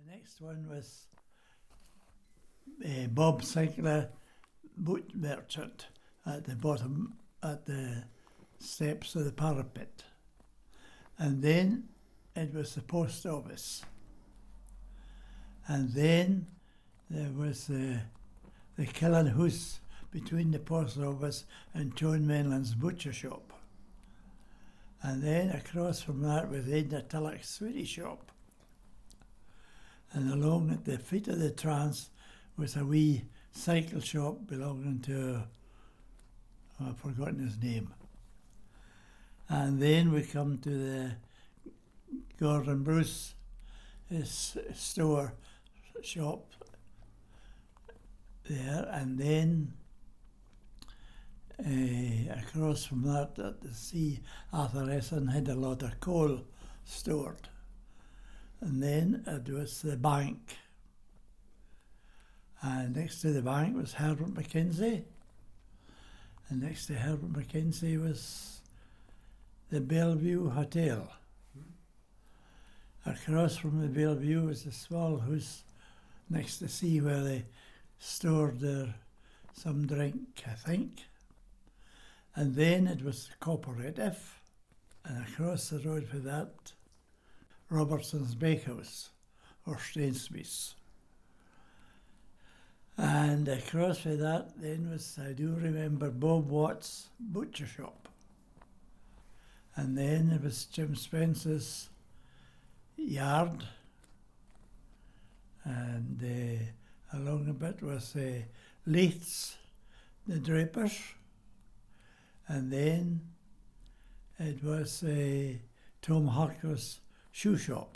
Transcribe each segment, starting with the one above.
next one was Bob Sinclair, boot merchant, at the bottom, at the steps of the parapet. And then it was the post office. And then there was the Killen House between the post office and John Menland's butcher shop. And then across from that was Edna Tilloch's sweetie shop. And along at the feet of the trance was a wee cycle shop belonging to, I've forgotten his name. And then we come to the Gordon Bruce store shop there, and then across from that at the sea, Arthur Esson had a lot of coal stored. And then it was the bank. And next to the bank was Herbert Mackenzie. And next to Herbert Mackenzie was the Bellevue Hotel. Across from the Bellevue was a small house next to the sea where they stored some drink, I think. And then it was the Cooperative. And across the road for that, Robertson's Bakehouse, or Stainsmith's. And across for that then was, I do remember, Bob Watts' butcher shop. And then it was Jim Spence's yard. And along a bit was Leith's, the drapers. And then it was Tom Harker's shoe shop.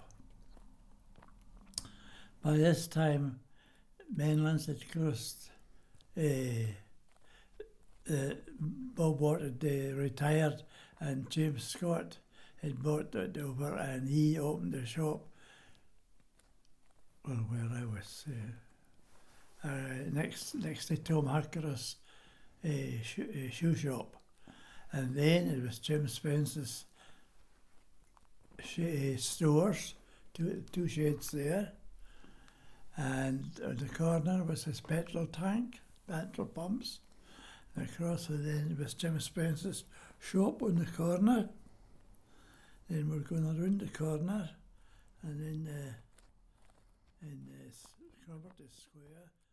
By this time, Menlands had closed. Bob Watt had retired, and James Scott had bought it over, and he opened the shop. Well, where I was next to Tom Harker's shoe shop, and then it was Jim Spence's stores, two sheds there, and at the corner was his petrol tank, petrol pumps, and across the then was Jim Spence's shop on the corner. Then we're going around the corner, and then in Roberts Square